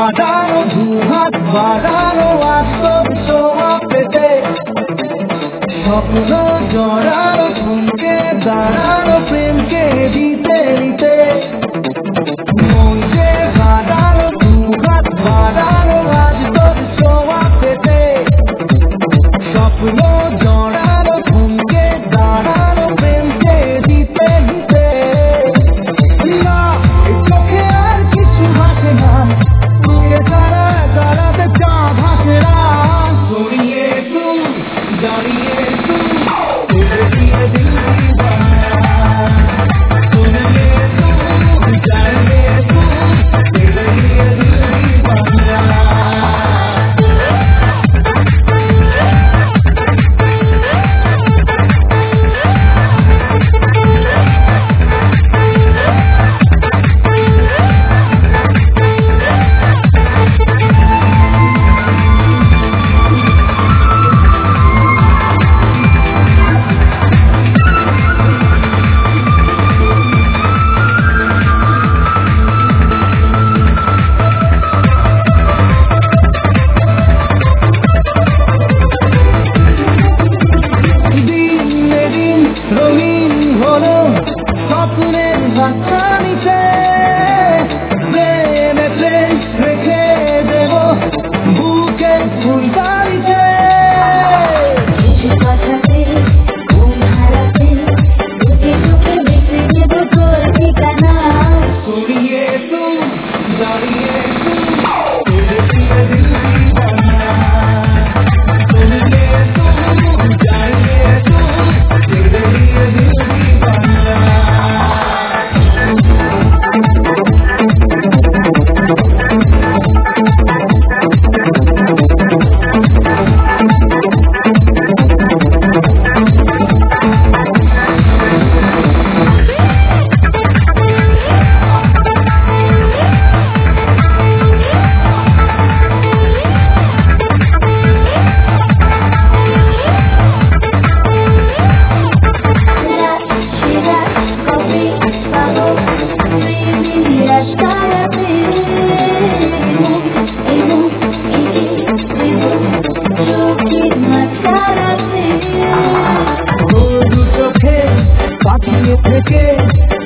বাঁধানো দুহাত বাঁধানো আস্তর ছোঁয়া পেতে স্বপ্ন জড়ানো থমকে দাঁড়ানো প্রেমকে দিতে দিতে মন যে বাঁধানো দুহাত বাঁধানো আস্তর ছোঁয়া পেতে স্বপ্ন জড়ানো থমকে দাঁড়ানো প্রেমকে দিতে দিতে না এই চোখে আর কিছু ভাসে না তুই তারা দাঁড়াতে চা ভাসে না সরিয়ে তুই দাঁড়িয়ে তুই তুলে দিয়ে দিল সরিয়ে তুই দাঁড়িয়ে তুই তুলে দিয়ে দিল রঙিন হলো স্বপ্নের বাচ্চা নিচে প্রেমে প্রেম রেখে দেব বুকের ফুলবাড়িতে কিছু কথাতে ঘুম হারাতে বুকে বুকে বেঁচে দেব তোর ঠিকানা সরিয়ে তুই দাঁড়িয়ে তুই তুলে দিয়ে দিল সরিয়ে তুই দাঁড়িয়ে তুই তুলে দিয়ে দিল চোখে পাঠিয়ে থেকে